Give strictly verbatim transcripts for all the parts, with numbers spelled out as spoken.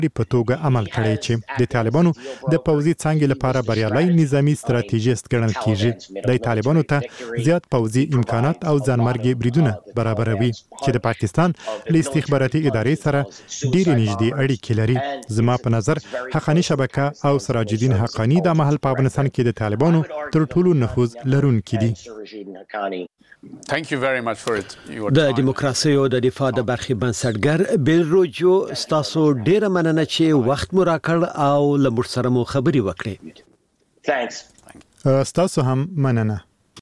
په توګه عمل کړی چې د طالبانو د پوځي څانګې لپاره بریالي نظامی ستراتیژیست ګڼل کیږي. د طالبانو ته زیات پوځي امکانات او ځانمرګي بریدونه برابروي چې د پاکستان له استخباراتي ادارې سره ډېرې نږدې اړیکې لري. زما په نظر حقانی شبکه او سراج الدین حقانی د مهال په افغانستان کې د طالبانو تر ټولو نفوذ لرونکي دي. د دیموکراسي او د دفاع د برخې بنسټګر بیل روجو ستاسو ډیره مننه چې وخت مو راکړ او له موږ سره مو خبرې وکړې. ستاسو هم مننه.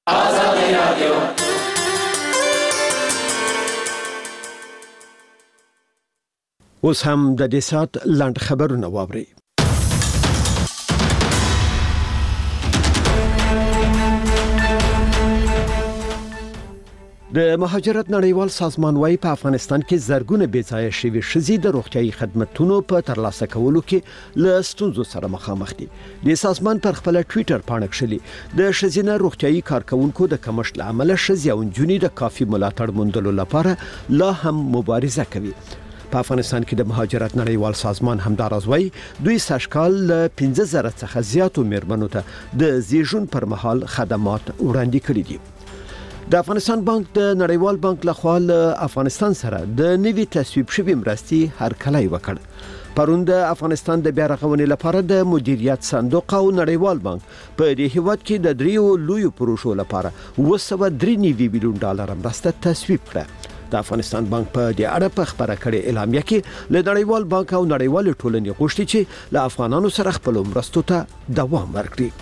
اوس هم د دې سات لاند خبرونه واوري. د مهاجرت نړیوال سازمان وايي په افغانستان کې زرګونه بېځایه شوي ښځې د روغتیايي خدماتو په ترلاسه کولو کې له ستونزو سره مخامخ دي. د سازمان پر خپل ټوئیټر باندې کړلي د ښځینه روغتیايي کارکونکو د کمښت له امله ښځې او نجونې د کافي ملاتړ موندلو لپاره لا هم مبارزه کوي. په افغانستان کې د مهاجرت نړیوال سازمان همداراز وايي دوی سږکال له پنځه زره څخه زیاتو میرمنو ته د زیږون پر مهال خدمات وړاندې کړي دي. د افغانستان بانک د نړیوال بانک لخوا له افغانستان سره د نوي تصویب شوی مرستې هرکلی وکړ. پرون د افغانستان د بیا رغونې لپاره د مدیریت صندوق او نړیوال بانک په دې هیواد کې د دریو لویو پروژو لپاره اوه سوه درې نوي میلیون ډالر مرسته تصویب کړه. د افغانستان بانک په دې اړه په خبره کړې اعلامیه کې له نړیوال بانک او نړیوال ټولنې غوښتي چې له افغانانو سره خپل مرستو ته دوام ورکړي.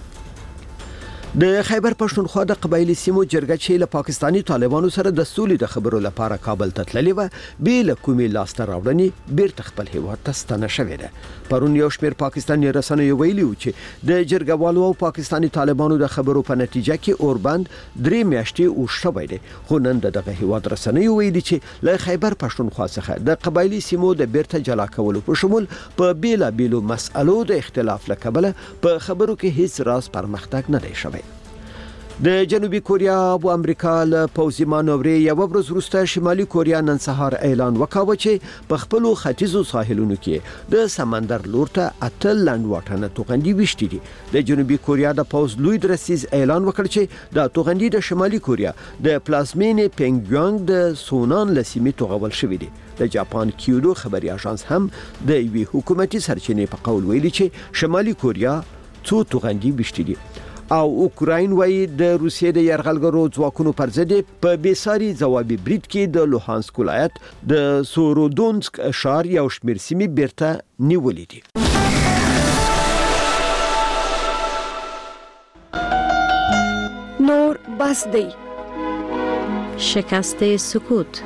د خیبر پښتونخوا د قبایلی سیمو جرګه چې له پاکستانی طالبانو سره د سولې د خبرو لپاره کابل ته تللې و بیل کومې لاسته راوړنې بیرته خپل هیواد ته ستنه شوې ده. پرون یو شمېر پاکستاني رسنیو ویلي و چې د جرګوالو او پاکستانی طالبانو د خبرو په نتیجه کې اوربند درې میاشتې اوږد شوی دی. خو نن دغه هیواد رسنیو ویلي چې له خیبر پښتونخوا څخه د قبایلی سیمو د بیرته جلا کولو په شمول په بیلا بیلو مسألو د اختلاف له کبله په خبرو کې هیڅ راز پرمختګ نه دی شوی. د جنوبي کوریا او امریکا له پوځي مانورې یو ورځ وروسته شمالي کوریا نن سهار اعلان وکاوه چې په خپل ختیځو ساحلونو کې د سمندر لور ته اتل لاند واټنه توغندي وشتي دي. د جنوبي کوریا د پوځ لوی درسیز اعلان وکړ چې د توغندي د شمالي کوریا د پلازمینې پینګیانګ د سونان لسیمې توغول شوې دي. د جاپان کیودو خبري اژانس هم د یوې حکومتي سرچینې په قول ویلي چې شمالي کوریا څو توغندي وشتي دي. او اوکراین وايي د روسیې د یرغلګرو ځواکونو پر ضد په بیساري ځوابي برید کې د لوهانسک ولایت د سورودونسک ښار یو شمېر سیمې بیرته نیولې دي. نور بس دی. شکست سکوت.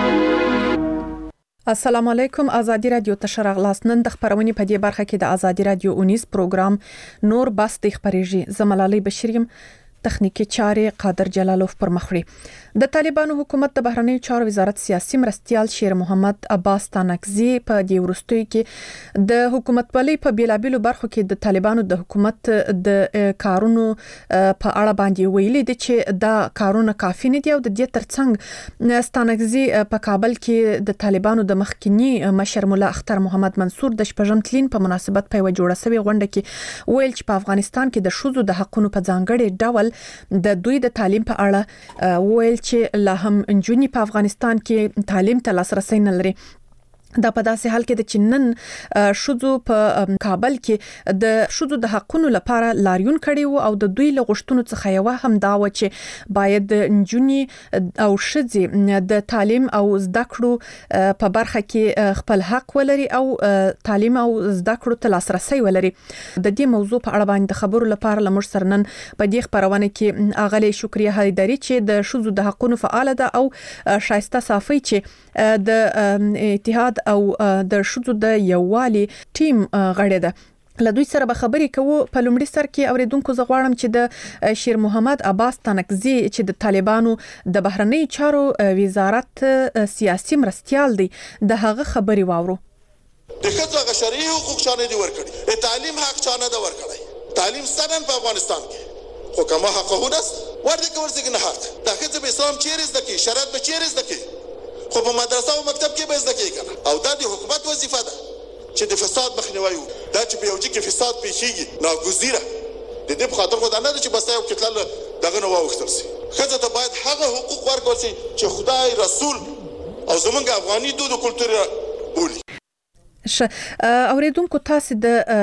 السلام علیکم. آزادی رادیو ته راغلاست. نن د خبرونې په دې برخه کې د آزادی رادیو اونیز پروګرام نور بس د خبرېږي. زملالي بشریم تخنیکی چارې قادر جلالوف پر مخ وړي. د طالبانو حکومت د بهرنیو چارو وزارت سیاسي مرستيال شیر محمد عباس تانکزی په دې ورستوي کې د حکومت ولې په بیلابیلو برخو کې د طالبانو د حکومت د کارونو په اړه باندې ویلي دي چې دا کارونه کافي نه دي او د دې ترڅنګ تانکزی په کابل کې د طالبانو د مخکنی مشر مولا اختر محمد منصور د شپږم تلین په مناسبت په وجه جوړه شوی غونډه کې ویل چې په افغانستان کې د شوزو د حقونو په ځانګړي ډول د دوی د تعلیم په اړه ویل چې لا هم انجونی په افغانستان کې تعلیم ته لاسرسي نه لري. دا په داسې حال کې د چنن شوزو په کابل کې د شوزو د حقونو لپاره لاریون کړي وو او د دوی له غوښتنو څخه یو هم دا و چې باید انجونی او ښځې د تعلیم او زده کړو په برخه کې خپل حق ولري او تعلیم او زده کړو ته لاسرسي ولري. د دې موضوع په اړه باندې خبرو لپاره لمر سرنن په دې خبرونه کې اغلی شکریا حیدری چې د شوزو د حقونو فعال ده او شایسته صافی چې د اتحاد او د شوزو د یووالي ټیم غړي ده. لدوی سره به خبرې کوو. په لومړي سر کې اوریدونکو زغواړم چې د شیر محمد عباس تانکزی چې د طالبانو د بهرنی چارو وزارت سیاسي مرستيال دی د هغه خبري واورو. د ښځو غ شرعي حقوق چانه دي ورکړي، تعلیم حق چانه ده ورکړي، تعلیم ستنن په افغانستان کې خو کومه حقونه ورته ورځي نه حق د ښځو په اسلام چیرې زده کی، شریعت به چیرې زده کی، خو په مدرسه او مکتب کې به زده کی کنه او دا د حکومت وظیفه ده. چې د فساد مخنیوي دا چې په یو ځای کې فساد پیښیږي ناګزیره د دې په خاطر خو دا نه چې بس یو کتل دغه نو واوښتل شي خزه ته باید هغه حقوق ورکړل شي چې خدای رسول او زمونږ افغاني دود او کلتور بولي. ش اوریدونکو تاسو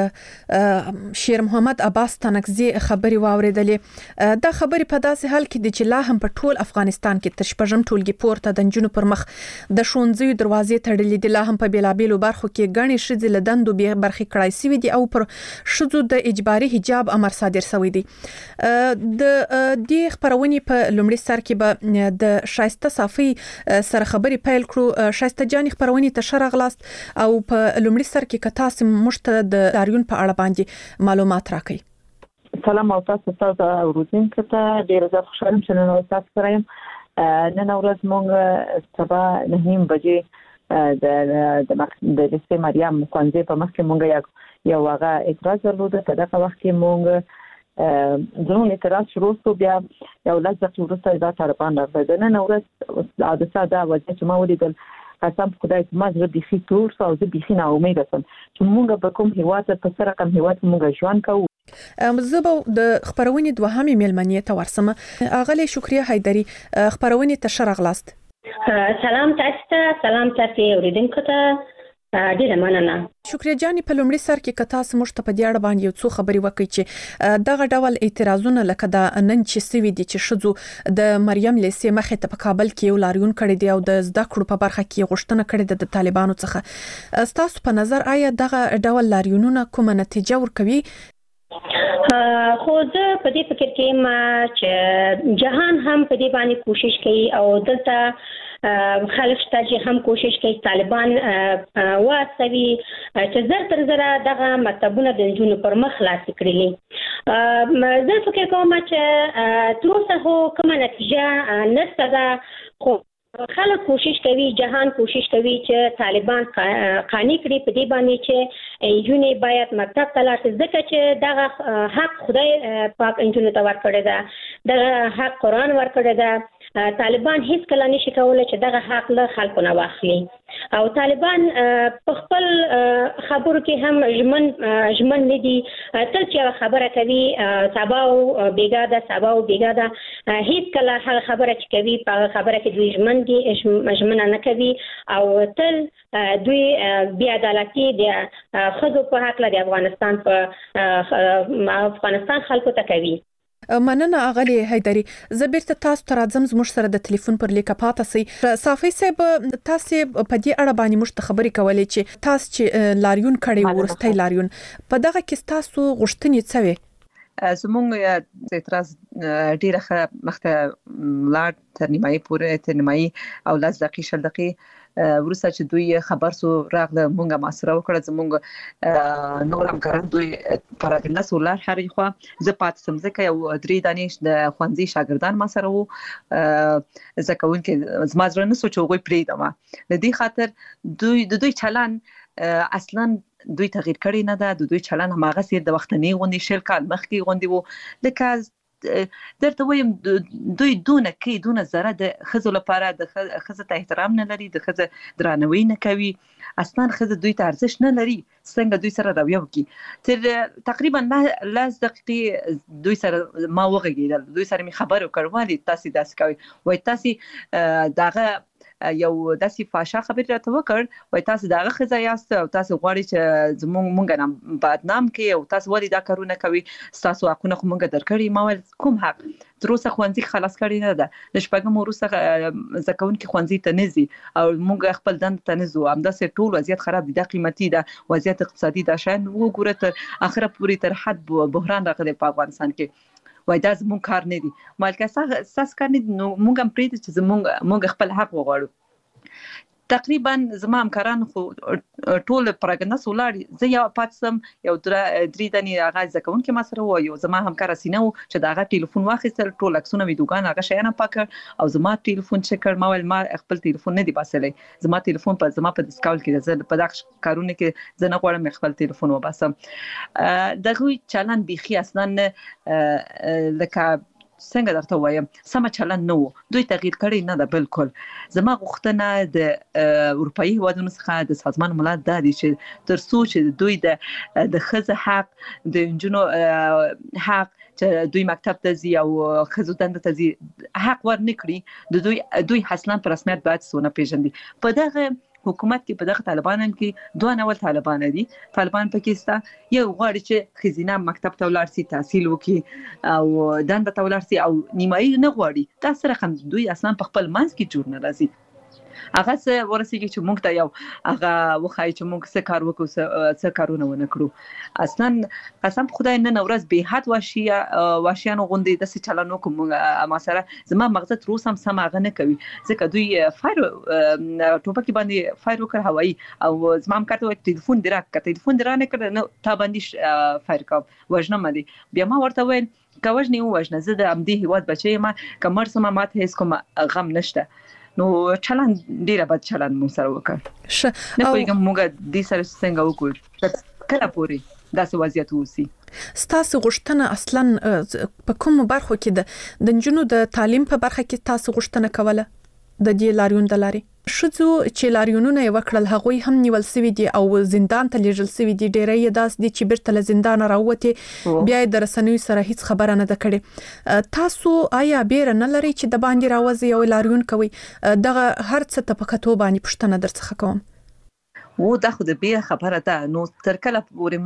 د شیر محمد عباس تنکزی خبري واوریدلې دا خبري په داسې حال کې د چې لا هم په ټول افغانستان کې تر شپږم ټولګي پورته د جنونو پر مخ د شونځي دروازې تړلې دي لا هم په بیلابیلو برخو کې غني شذ لدندو به برخي کړای سوي دي او پر شذو د اجباري حجاب امر صادر شوی دی. د دې خبرونې په لومړي سر کې به د شایسته صافي سره خبري پیل کړو. شایسته جان خبرونې ته شرغلاست او په لومړي سر کې کتاسم مشته د لاریون په اړه باندې معلومات راکړي. سلام او تاسو ته اوریدونکو ته ډیر زیات خوشاله یم نن تاسو سره یم. نن ورځ موږ سبا نه نیم بجې د د د مریم مخنځي په مخ کې موږ یو هغه اعتراض درلود. په دغه وخت کې موږ زموږ اعتراض شروع شو بیا یو لږ ځکه ورسته دا طالبان راغله. نن ورځ عادت دا وځي چې ما ولیدل قسم خدای ما زړه بيخي تور او زه بيخي نا امید سم چې مونږ به کوم هیواد په سره کوم هیواد مونږ ژوند کوو. زبو د خبرونې دوهمې ملمنې ته ورسمه. اغلی شکریه حیدری خبرونې ته شرغلاست. سلام تاسو ته سلام تاسو اوریدونکو ته ډیره مننه. شکریه جاني په لومړي سر کې کتا سمشت په دیاړه باندې یو څو خبري وکړي چې دغه ډول اعتراضونه لکه د نن چې سوي دي چې شذو د مریم لیسې مخې ته په کابل کې یو لاریون کړی دی او د زده کړو په برخه کې غوښتنه کړې ده د طالبانو څخه. ستاسو په نظر آیا دغه ډول لاریونونه کومه نتیجه ورکوي؟ خو زه په دې فکر کې ما چې جهان هم په دې باندې کوشش کوي او دلته خلک شته چې هم کوشش کوي طالبان واسوي چې زر تر زر دغه مکتبونه د جنونو پر مخ خلاص کړي. زه فکر کوم چې تر اوسه کومه نتیجه نشته ده خو خلک کوشش کوي جهان کوشش کوي چې طالبان قانع کړي په دې باندې چې یونی باید مکتب ته لاړ شي ځکه چې دغه حق خدای پاک انجونو ته ورکړی ده دغه حق قرآن ورکړی ده. طالبان هیڅ کله نشي کولای چې دغه حق له خلکو نه واخلي او طالبان په خپل خبرو کې هم ژمن ژمن ندي. تل چې خبره کوي سبا او بیګا ده سبا او بیګا ده هیڅ کله هغه خبره چې کوي په خبره کې دوی ژمن دي ژمن نه کوي او تل دوی بیا عدالتي د خځو په حق له افغانستان په افغانستان خلکو ته کوي. مننه اغلی حیدری. زه بیرته تاسو ته راځم زموږ سره د ټلیفون پر لیکه پاته سي. صافي صاحب تاسو په دې اړه باندې مشت خبرې کولې چې تاسو چې لاریون کړي ورسته لاریون په دغه کې تاسو غوښتنې څه وي؟ زموږ اعتراض ډیره مخته لاړ تر نیمایي پورې تر نیمایي او لاس دقیقې شل دقیقې ورسته چې دوی خبر سو راغله مونږه ماسره وکړه زمونږ نور همکاران دوی پر دغه سولار هرې خو زه پات سمځکه یو درې دانش د خوانزي شاګردان ما سره وو زکهون کې زما زړه نه سوچو غوي پریدم د دې خاطر دوی د دوی چلن اصلا دوی تغییر کړی نه ده. د دوی چلن هماغه سیر د وختنی غونډې شل کال مخکې غونډې وو لکه درته وایم دوی دونه کې دونه زره د خزو لپاره د خزه ته احترام نه لري د خزه درناوی نه کوي اصلا خزه دوی ته ارزښت نه لري څنګه دوی سره راویو کی تر تقریبا لاس دقیقې دوی سره ما وغږیدل دوی سره می خبرو کړوالي تاسو داس کوي وای تاسو داغه یو داسې فاشا خبر راته وکړ وای تاسو داغه خزه یاست او تاسو غواړئ چې زمونږ مونږ نه بدنام کې او تاسو ولې دا کارونه کوي تاسو حقونه خو مونږ درکړي ما ول کوم حق تر اوسه خوانزي خلاص کړی نه ده د شپږم وروسته زکون کې خوانزي ته نزي او مونږ خپل دند ته نزو همداسې ټول وضعیت خراب دي د قیمتي ده وضعیت اقتصادي ده شان وګوره تر اخره پوری تر حد بحران راغلی په افغانستان کې وای دا زموږ کار نه دی مالکه اساس کار نه نو مونږ هم پریږدو چې زموږ مونږ خپل حق وغواړو. تقریبا زما همکاران خو ټول پرګنه سولاري زه یو پاتسم یو درې دني اغاز زکون کې ما سره و یو زما همکار سينو چې داغه ټلیفون واخیستل ټول عکسونه ویډیوګان هغه شیانه پاکړ او زما ټلیفون چک کړ ما ول ما خپل ټلیفون نه دی باسلې زما ټلیفون په زما په ډیسکاول کې زه په دغه کارونه کې زه نه غواړم خپل ټلیفون وباسم. دغه چلن بيخي اصلا لکه څنګه درته وایم سم چلن نو دوی تغییر کړی نه ده بالکل. زما غوښتنه د اروپאי هیوادونو څخه د سازمان ملت د دې چې تر څو چې دوی د د خزه حق د انجنونو حق چې دوی مکتب ته ځي او خزو دند ته ځي حق ورنکړي د دوی دوی اصلا په رسمیت باید سونه پیژندي. په دغه حکومت کې په دغه طالبانان کې دوه نوول طالبان دي. طالبان پاکستان یو غواړي چې خزینه مکتب ته ولاړ شي تحصیل وکړي او دند ته ولاړ شي او نیمایي نه غواړي. دا سره هم دوی اصلا په خپل منځ کې جوړ نه راځي. هغه څه ورسېږي چې موږ ته یو هغه وخای چې موږ څه کار وکړو څه کارونه ونه کړو. اصلا قسم خدای نن ورځ به حد واشیا واشیانو غوندې د څه چلنو کوم ما سره زما مغزه تر اوسه هم سم هغه نه کوي ځکه دوی فایر ټوپک باندې فایر وکړ هوایی او زما هم کارته ټلیفون درا کړ ټلیفون درا نه کړ نو تا باندې فایر کوم وژنه مدي بیا ما ورته وین کوژنې وژنه زه د امدی هیواد بچی ما کمر سم ماته هیڅ کوم غم نشته. نو چلن ډیره بد چلن مو سره وکړ ش نه کوم موږ د سره څنګه وکړو کله پوري داسې وضعیت وسی. ستاسو غوښتنه اصلا په کوم برخو کې د د جنونو د تعلیم په برخه کې تاسو غوښتنه کوله د دې لاریون د لاري شذو چې لاریونونه وکړل هغوی هم نیول سوي دي او زندان ته لیږل سوي دي. ډېرې داس دي چې بیرته له زندان راوته بیا د رسنیو سره هیڅ خبره نه ده کړې. تاسو آیا بیر نه لري چې د باندې راوځي او لاریون کوي؟ دغه هر څه ته په کتو باندې پښتنه درڅخه کوم. و دا خو د بیا خبره ده نو تر کله پورې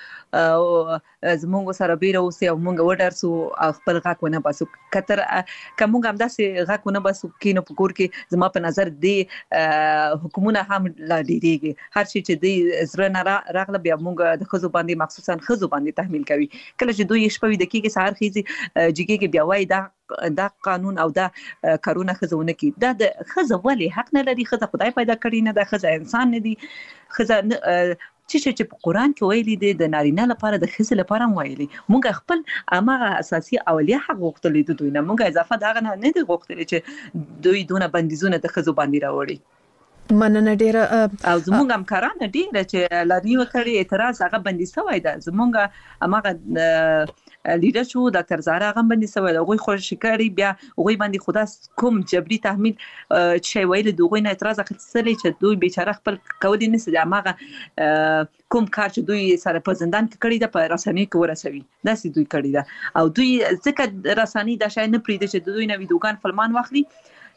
مونږ زمونږ سره بیره اوسې او مونږ وډرسو خپل غاک ونه باسو کتر کومه هم داسې غاک ونه باسو کینو په کور کې زما په نظر دی حکومت هم لا ډیریږي هر شي چې دی زره نه راغله بیا مونږ د خزو باندې مخصوصا خزو باندې تحمیل کوي. کله چې دوی شپه د کېږي سهار خيزي جګي کې بیا وای دا دا قانون او دا کارونه خزونه کی دا د خزه ولی حق نه لري. خزه خدای پیدا کړی نه ده خزه انسان نه دي. خزه چې چې په قران کې ویلي دي د نارینه لپاره د خزه لپاره ویلي مونږ خپل امغه اساسي اولیه حق غوښتل دي دوی نه مونږه اضافه دا نه نه دي غوښتل چې دوی دونه بندیزونه د خزو باندې راوړي. مننه ډیره او زمونږ همکاران ډیره چې لاري وکړي اعتراض هغه بندي شوی ده. زمونږ امغه لیډر شو ډاکټر زارا غم باندې سوي هغه خوشی کړی بیا هغه باندې خدا کوم جبري تحمیل چې ویل دوی نه اعتراض اخیستلی چې دوی بیچاره خپل کولې نه سي هغه کوم کار چې دوی سره په زندان کې کړی ده په رسنۍ کې ورسوي داسې دوی کړی ده او دوی ځکه رسنۍ د شای نه پریده چې دوی نه ویډیوګان فلمان واخلي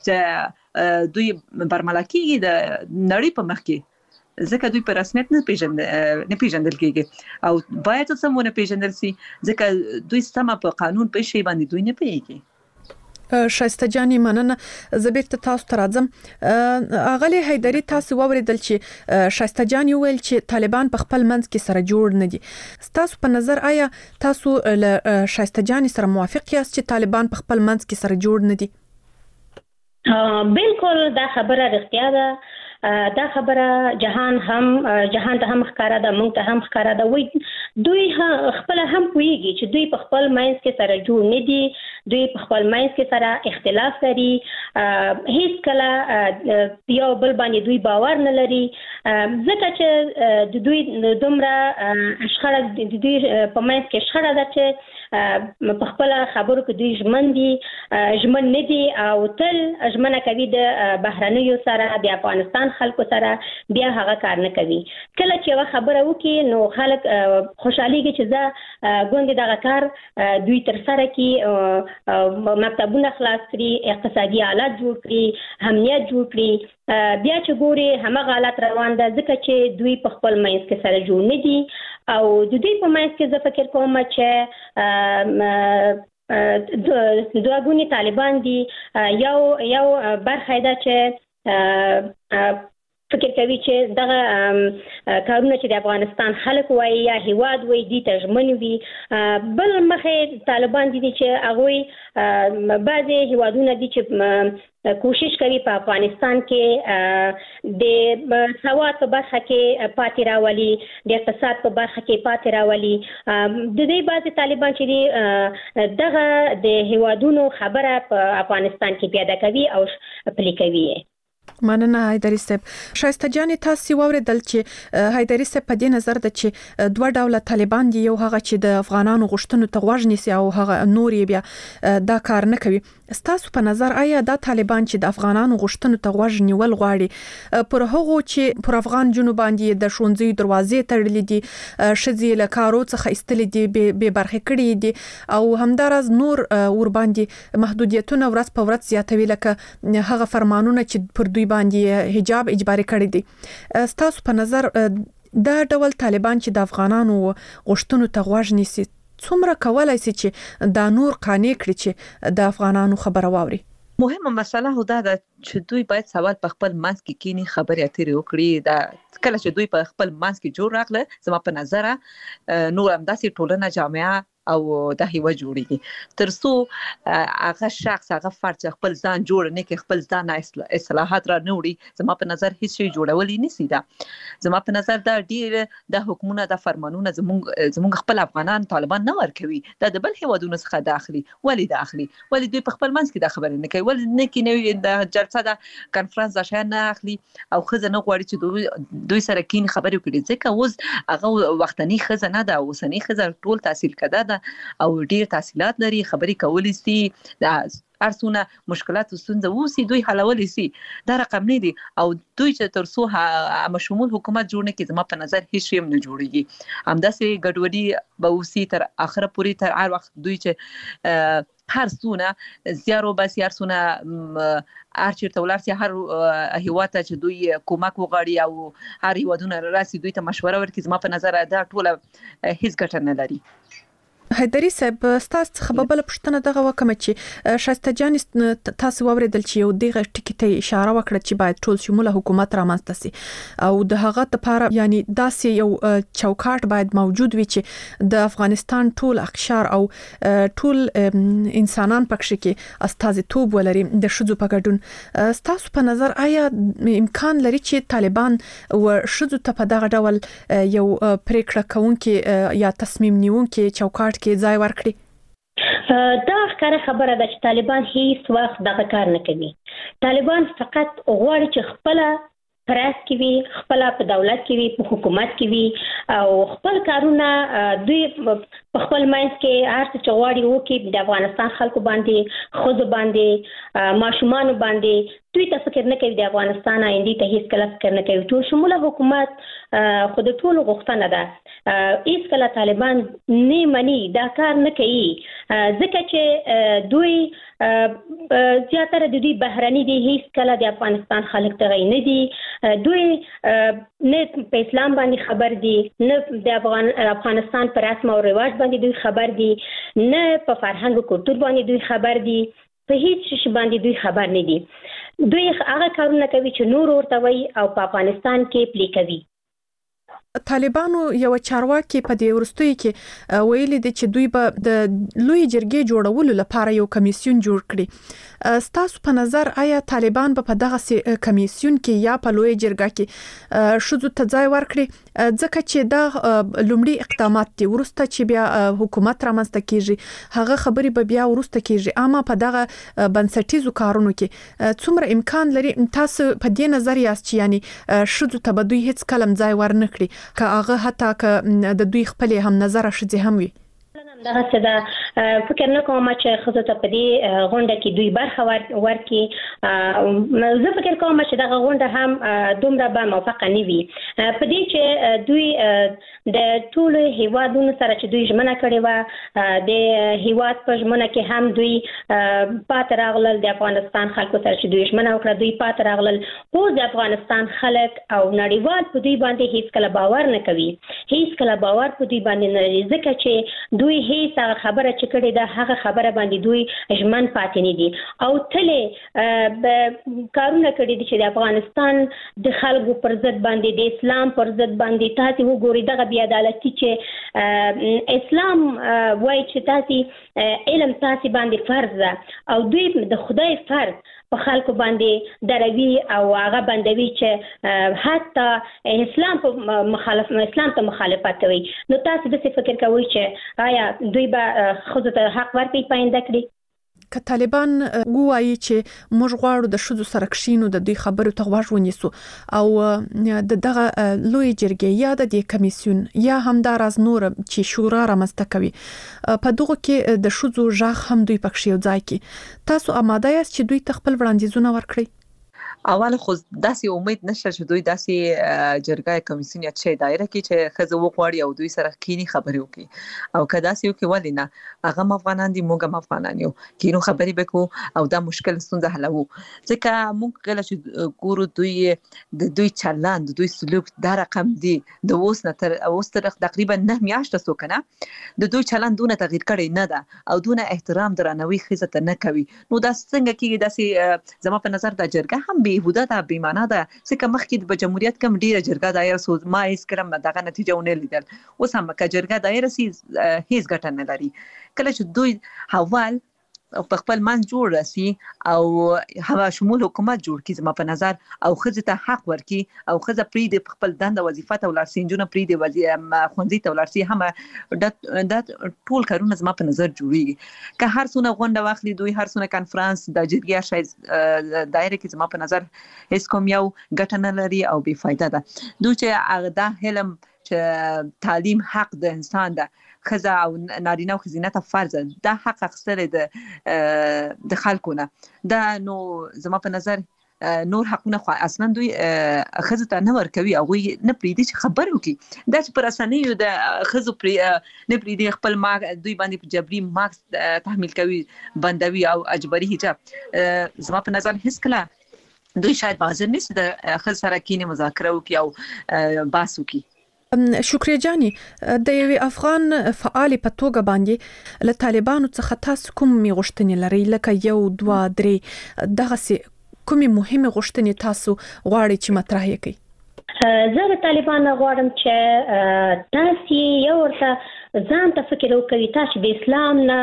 چې دوی برملکی د نړۍ په مخ کې ځکه دوی په رسمیت نه پیژند نه پیژندل کېږي او باید سمونه پیژندل سي ځکه دوی سم په قانون په شی باندې دوی نه پیږي. شایسته جاني مننه زبیرته تاسو ته راځم. اغلی حیدری تاسو ووریدل چې شایسته جاني ویل چې طالبان په خپل منځ کې سره جوړ نه دي. تاسو په نظر آیا تاسو له شایسته جاني سره موافق یاست چې طالبان په خپل منځ کې سره جوړ نه دي؟ بالکل دا خبره رښتیا ده. دا خبره جهان هم جهان ته هم ښکارا ده مونږ ته هم ښکارا ده وي دوی خپل هم پويږي چې دوی په خپل ماینس کې سره جوړ نه دي. دوی په خپل ماینس کې سره اختلاف لري. هیڅ کله یو بل باندې دوی باور نه لري ځکه چې د دوی دومره شخړه د دوی په ماینس کې شخړه ده چې په خپل خبرو کې دوی ژمن دي ژمن نه دي او تل ژمنه کوي د بهرنیو سره د افغانستان خلکو سره بیا هغه کار نه کوي. کله چې یو خبره وکي نو خلک خوشحاليږي چې دا ګوند دغه کار دوی تر سره کی مکتبونه خلاص کړي اقتصادي حالات جوړ کړي امنیت جوړ کړي بیا چې ګوري همغه حالات روان ده ځکه چې دوی په خپل مینس کې سره جوړ نه دي او د دوی په مینس کې زه فکر کوم چې دوه ګونی طالبان دي. یو یو برخه ده چې فکر کوي چې دغه کارونه چې د افغانستان خلک وایي یا هیواد وایي دي تجمن وي. بل مخه طالبان دي چې هغه بعضي هیوادونه دي چې کوشش کوي په افغانستان کې د سواد په برخه کې پاتې راولي د اقتصاد په برخه کې پاتې راولي. د دې بعضي طالبان چې دي دغه د هیوادونو خبره په افغانستان کې پیدا کوي او پلي کوي. مننه حیدري صاحب. شایسته جان تاسو ووریدل چې حیدري صاحب په دې نظر ده چې دوه ډوله طالبان دي، یو هغه چې د افغانانو غوښتنو ته غوږ نیسي او هغه نور یې بیا دا کار نه کوي. ستاسو په نظر آیا دا طالبان چې د افغانانو غوښتنو ته غوږ نیول غواړي پر هغه چې پر افغان جنوب باندې د شونځي دروازې تړلې دي، شذې له کارو څخه ایستلې دي، به برخه کړې دي او همدارز نور ور باندې محدودیتونه ورځ په ورځ زیاتوي، لکه هغه فرمانونه چې پر دوی باندې حجاب اجباري کړی دي. ستاسو په نظر دا ډول طالبان چې د افغانانو غوښتنو ته غوږ نیسي څومره کولای شي چې دا نور قانع کړي چې د افغانانو خبره واوري؟ مهمه مسله هو دا چې دوی باید سوال په خپل منځ کې کینی خبرې اترې وکړي. دا کله چې دوی په خپل منځ کې جوړ راغله زما په نظر نو همداسې ټولنه جامعه او د هیواد جوړیږي ترڅو هغه شخص هغه فرد خپل ځان جوړ نه کې خپل ځان اصلاحات را نه وړي زما په نظر هیڅ شي جوړولې نسی. دا زما په نظر دا ډیر د حکومت د فرمانونه زموږ زموږ خپل افغانان طالبان نه ورکوي، دا د بل هیوادونو څخه داخلي ولی داخلي ولی دوی په خپل منځ کې د خبرې نه کوي، ولی نه کې نه د جلسه د کانفرنس د شان نه اخلي او خزه نه غواړي چې دوی دوی سره کین خبرې وکړي ځکه اوس هغه وختنی خزه نه ده، اوسنی خزه ټول تحصیل کده ده او ډیر تحصیلات لري، خبرې کولې سي د ارسونه مشکلات وسنده وسی دوی حلولې سي. دا رقم نه دي او دوی چې ترڅو مشمول حکومت جوړ نه کړي زما په نظر هیڅ شی نه جوړيږي. همداسې ګډوډي به وسی تر اخره پورې تر هر وخت دوی چې هر سونه زیارو بس هر سونه ارچیر تولارسي هر هیواته چې دوی کومک وغواړي او هر هیوادونه راسي دوی ته مشوره ورکړي زما په نظر دا ټوله هیڅ ګټه نه لري. حیدري صاحب ستاسو څخه به بل پښتنه دغه وکم چې شایسته جان تاسو ووریدل چې یو دغه ټکی ته اشاره وکړه چې باید ټول شموله حکومت رامنځته شي او د هغه لپاره یعنی داسې یو چوکاټ باید موجود وي چې د افغانستان ټول اقشار او ټول انسانان پکښ کې استازیتوب ولري د شذو په ګډون. ستاسو په نظر آیا امکان لري چې طالبان و شذو ته په دغه ډول یو پریکړه کوونکې یا تصمیم نیونکې چوکاټ کې ځای ورکړي؟ دا ښکاره خبره ده چې طالبان هیڅ وخت دغه کار نه کوي. طالبان فقط غواړي چې خپل پرس کې وي، خپل په دولت کې وي، په حکومت کې وي او خپل کارونه دوی په خپل منځ کې هر څه چې غواړي وکړي د افغانستان خلکو باندې، ښځو باندې، ماشومان باندې. دوی ته فکر نه کوي د افغانستان آینده ته هیڅ کله فکر نه کوي. ټول شموله حکومت خو د ټولو غوښتنه ده. هیڅ کله طالبان نه مني، دا کار نه کوي ځکه چې دوی زیاتره د دوی بهرني دي، هیڅ کله د افغانستان خلک ته نه دي. دوی نه په اسلام باندې خبر دي، نه د افغان افغانستان پر رسم او رواج باندې دوی خبر دي، نه په فرهنګ او کلتور باندې دوی خبر دي، په هیڅ شي باندې دوی خبر نه دي. دوی هغه کارونه کوي چې نور ورته وي او په افغانستان کې پلي کوي. طالبانو یو چارواکي په دې ورستوي کې ویلي دي چې دوی به د لوی جرګې جوړولو لپاره یو کمیسیون جوړ کړي. ستاسو په نظر آیا طالبان به په دغه کمیسیون کې یا په لوی جرګه کې شذو ته ځای ورکړي ځکه چې دا لومړی اقدامات دي ورسته چې بیا حکومت رامنځته کیږي هغه خبري به بیا ورسته کیږي. اما په دغه بنسټیزو کارونو کې څومره امکان لري تاسو په دې نظر یاست چې یعنی شذو ته به دوی هیڅ کلم ځای ورنکړي که هغه حتی که د دوی خپل هم نظر شځه هم وي؟ دغه څه دا فکر نه کوم چې خزو ته په دې غونډه کې دوی برخه ورکړي. زه فکر کوم چې دغه غونډه هم دومره به موافقه نه وي په دې چې دوی د ټول هیوادونو سره چې دوی ژمنه کړې و د هیواد په ژمنه کې هم دوی پات راغلل، د افغانستان خلکو سره چې دوی ژمنه وکړه دوی پات راغلل. خو د افغانستان خلک او نړیوال په دوی باندې هیڅ کله باور نه کوي، هیڅ کله باور په دوی باندې نه لري ځکه چې دوی هیڅ هغه خبره چې کړې ده هغه خبره باندې دوی ژمن پاتې نه دي او تلې کارونه کړي دي چې د افغانستان د خلکو پر ضد باندې د اسلام پر ضد باندې تاسو وګورئ دغه بی عدالتي چې اسلام وایي چې تاسو علم تاسو باندې فرض ده او دوی د خدای فرض په خلکو باندې دروي او هغه بندوي چې حتی اسلام په مخالف اسلام ته مخالفت کوي. نو تاسو د څه فکر کوئ چې آیا دوی به خود ته حق ورکړي پاینده کړي؟ ک طالبان وایي چې موږ غواړو د شذو سره کښینو د دوی خبرو ته غوږ ونیسو او د دغه لوی جرګې یا د کمیسیون یا هم د راز نور چې شورا رامنځته کوي په دغه کې د شذو ژغ هم دوی پکښ یو ځای کې تاسو آماده یاست چې دوی تخپل وړاندیزونه ورکړي؟ اول خو داسې امید نشته چې دوی داسې جرګه کمیسیون یا چې دایره کې چې خزه وغواړي او دوی سره کینی خبرې وکړي او کدا سې وکړي ولینا هغه افغانان دي موږ افغانان یو کینو خبرې وکړو او دا مشکل ستونزه حلو ځکه موږ غل چې ګورو دوی د دوی چلند دوی سلوک دا رقم دي د اوس نه تر اوس تر تقریبا نه میاشتې سو کنه د دوی چلند دونه تغییر کړي نه ده او دونه احترام درناوي خزه ته نه کوي نو دا څنګه کې داسې زما په نظر د جرګه هم بهوده ده بیمانه ده ځکه مخکې د جمهوریت کم ډیره جرګه دایر سو ما هیڅ کرم دغه نتیجه ونه لیدل اوس هم که جرګه دایر سي هیڅ ګټه نه لري کله چې دوی حوال په خپل من جوړ راسي او هوا شمول حکومت جوړ کی زما په نظر او خزه ته حق ورکي او خزه پری د خپل دنده وظیفه ته ولرسینجونه پری د وظیفه خوندې ته ولرسي هم د د ټول کارونه زما په نظر جوړي که هر څونه غونډه واخلي دوی هر څونه کانفرنس د جرګې شای دایره کې زما په نظر هیڅ کوم یو ګټه نه لري او بے فایده ده دوی چې هغه د علم چې تعلیم حق د انسان ده خزه او نارینه او خزینه ته فرض ده حق اخستل د د خلکونه دا نو زما په نظر نور حقونه خو اصلا دوی خزه ته نه ورکوي او نه پریدي چې خبر وکي دا چې پر اسانه د خزو پری نه پریدي خپل ما دوی باندې جبري ماکس تحمیل کوي بندوي او اجباري حجاب زما په نظر هیڅ کله دوی شاید حاضر نشي د خزه سره کینه مذاکره وکي او بحث وکي. شکریه جاني د یو افغان فعال په توګه باندې له طالبانو څخه تاسو کوم غوښتنې لري لکه یو دوه درې دغه سي کوم مهمه غوښتنې تاسو غواړئ چې مطرح کړئ؟ زه د طالبانو غواړم چې تاسو یو ورته ځان ته فکر وکړئ تاسو د اسلام نه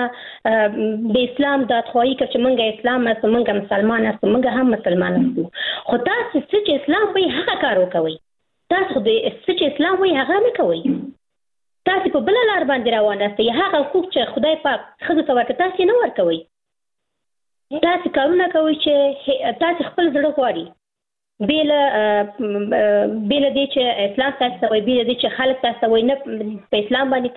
د اسلام د خوایي چې مونږه اسلام اس مونږه مسلمان اس مونږه هم مسلمان یو خو تاسو چې اسلام په هغه کار وکوي تاسو د چې اسلام وی هغه نه کوي تاسو په بل لار باندې روان یاست هغه حقوق چې خدای پاک خزه ته ورکړي تاسو نه ورکوي تاسو کارونه کوي چې تاسو خپل زړه غواړي بیل بیل دې چې اسلام تاسو وي بیل دې چې خلک تاسو وي نه په اسلام باندې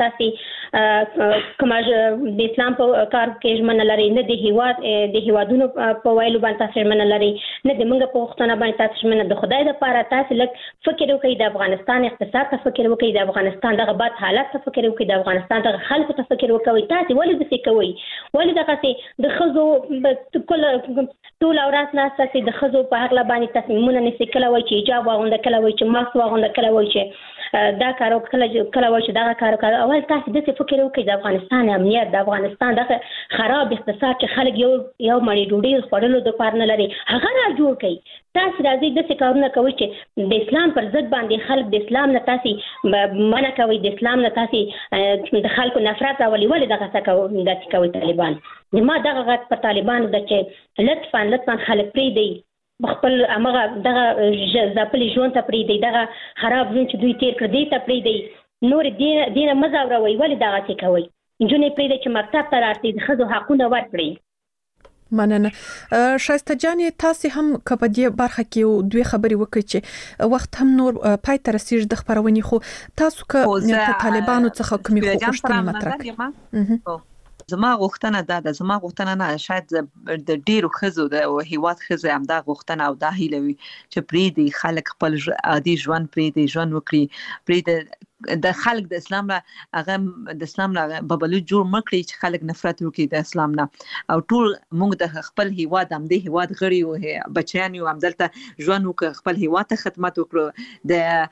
تاسو کومه د اسلام په کار کې ژمن لري نه د هیواد د هیوادونو په وایلو باندې تاسو ژمن لري نه د موږ په وختونه باندې تاسو ژمن د خدای لپاره تاسو لک فکر وکړئ د افغانستان اقتصاد ته فکر وکړئ د افغانستان دغه بد حالت ته فکر وکړئ د افغانستان دغه خلکو ته فکر وکړئ تاسو ولې د څه کوي ولې دغه څه د خزو ټول ټول اورات نه تاسو د خزو په حق باندې تاسو مونږ نه کله وای چې حجاب واغونده کله وای چې ماسک واغونده کله وای چې دا کارو کله کله وای چې دا کارو کړه اول تاسو د څه فکر وکړئ د افغانستان امنیت د افغانستان د خراب اقتصاد چې خلک یو یو مړی ډوډۍ خورلو د پاره نه لري هغه را جوړ کړي تاسو راځي د څه کارونه کوي چې د اسلام پر ضد باندې خلک د اسلام نه تاسو منع کوي د اسلام نه تاسو د خلکو نفرت راولي ولې دغه څه کوي د کوي طالبان ما دغه غږ په طالبانو د چې لطفا لطفا خلک پری دی خپل امغه دغه ځپلي ژوند ته پری دی دغه خراب ژوند چې دوی تیر کړ دی ته پری دی نور دینه دینه مزاوروي ولې دغه څه کوي جنې پری دی چې مکتب ته راځي د خزو حقونه ورکړي مننه شایسته جاني تاسو هم کپدی برخه کې دوی خبري وکړي چې وخت هم نور پای تر رسیدل د خبرونې خو تاسو ک طالبانو څخه کومي غوښتنې مطرح کړئ زما غوښتنه دا ده زما غوښتنه نه شاید د ډیرو خزو د هیواد خزه هم دا غوښتنه او دا هیله وي چې پری دی خلک خپل عادي ژوند پری دی ژوند وکړي پری دی د خلک د اسلام نه هغه د اسلام نه ببلو جوړ مکړي چې خلک نفرت وکړي د اسلام نه او ټول موږ د خپل هیواد هم د هیواد غړي او بچیان یو هم دلته ژوند وکړي خپل هیواد ته خدمت وکړو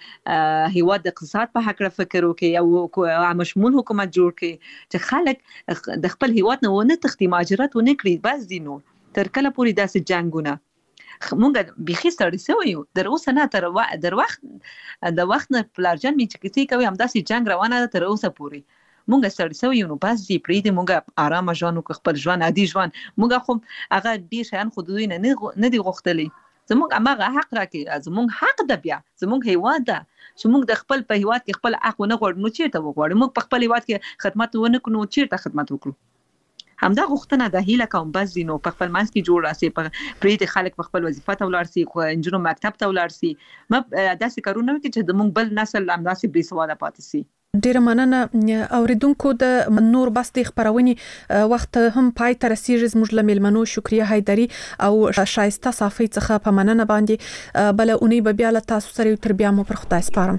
د هیواد د اقتصاد په حق فکر وکړي او مشمول حکومت جوړ کړي چې خلک د خپل هیواد نه ونه تختی مهاجرت ونه کړي بس دي نور تر کله پوری داسې جنگونه مونږ بيخي ستړي شوی یو در اوسه نه تر در وخت د وخت نه پلارجن می چې کتی کوي هم داسې جنگ روانه ده تر اوسه پوری مونږ ستړي شوی یو نو بس دی پری دې مونږ آرام ژوند او خپل ژوند عادي ژوند مونږ خو هغه ډیر شان خو دوی نه نه دی غوښتلی زمونږ هغه حق راکې زمونږ حق ده بیا زمونږ هیواد ده چې مونږ د خپل په هیواد کې خپل حق نه غواړو نو چیرته وغواړو مونږ په خپل هیواد کې خدمت ونه کړو چیرته خدمت وکړو همدا غوښتنه د هیله کوم بس نو په خپل منځ کې جوړ راسي په پریت خلک په خپل وظیفه ته ولاړ سي خو انجونو مکتب ته ولاړ سي م داسې کارونه کوي چې د مونږ بل نسل همداسې بې سواده پاتې سي. ډیره مننه اوریدونکو د نور بس د خبرونې وخت هم پای ته رسیږي. زموږ له ملمنو شکریه حیدری او شایسته صافی څخه په مننه باندې بل اونۍ به بیا له تاسو سره تر بیا مو پر خدای سپارم.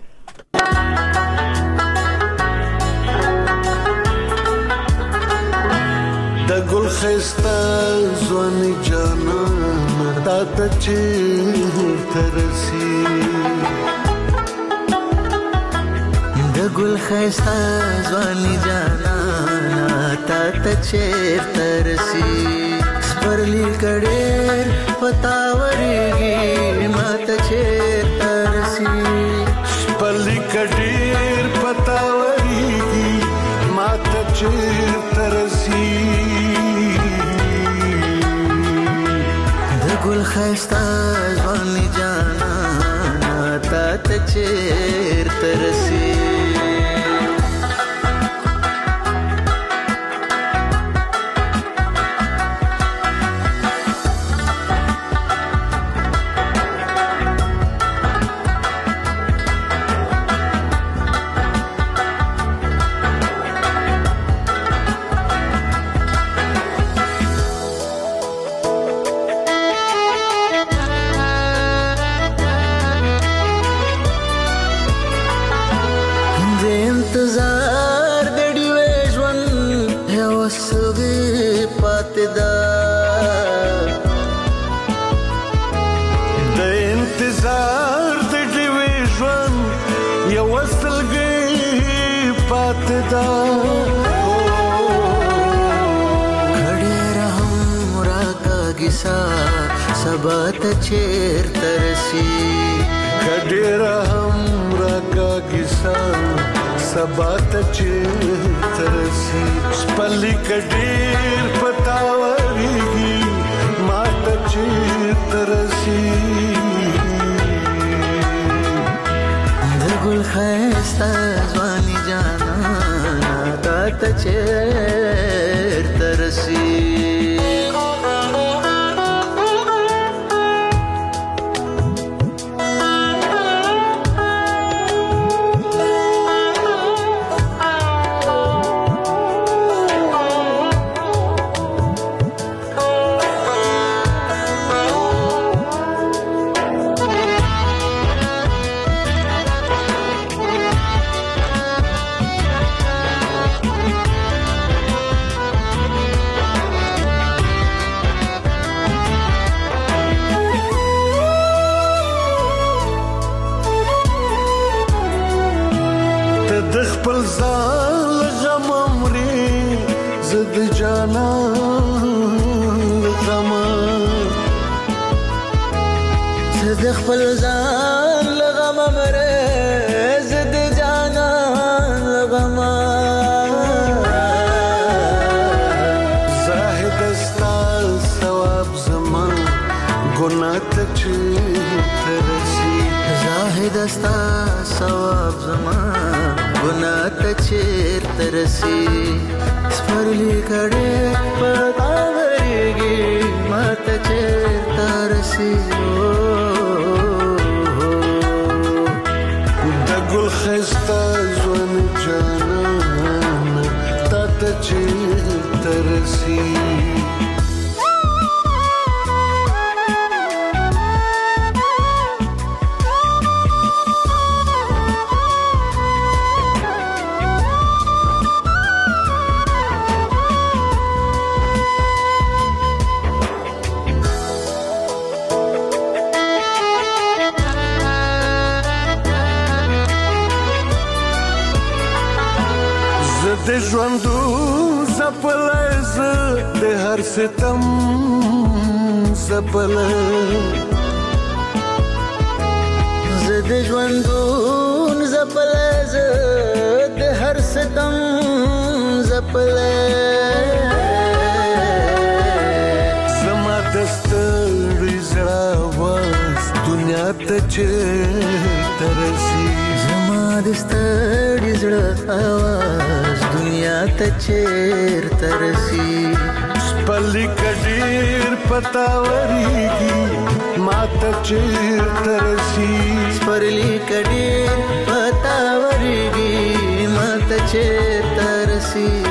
د ګل خسته ځواني جانان تا ته چیرته رسي د ګل خسته ځواني جانان تا ته چیرته رسي سپرلی کډېر پتاورېږي ما ته چیرته رسي سپرلی کډېر پتاورېږي ما ته چیرته رسي ګل خسته ځواني جانا تا ته چیرته رسي سبا ته چیرته رسي کډېره هم راکاږي سبا ته چیرته رسي سپرلی کډېر پتاورېږي ما ته چیرته رسي د ګل ښایسته ځواني جانانه تا ته چیرته رسي خپل ځان لغم مره زد جانان لغم زاهد استا ثواب زمان ګناه ته چیرته رسي زاهد استا ثواب زمان ګناه ته چیرته رسي سپرلی کډې پتاورېږي ما ته چیرته رسي ګل خسته ځواني جانانه تا ته چیرته رسي د ژوندو زپلای زه د هر ستم زپلای زه د ژوندو زپلای زه د هر ستم زپلای زما د ستړي زړه आवाज دنیا ته چیرته رسي زما د ستړي زړه आवाज دنیا ته چیرته رسي پلی کډیر پتاوريږي ماته چیرته رسی پلی کډیر پتاوريږي ماته چیرته رسی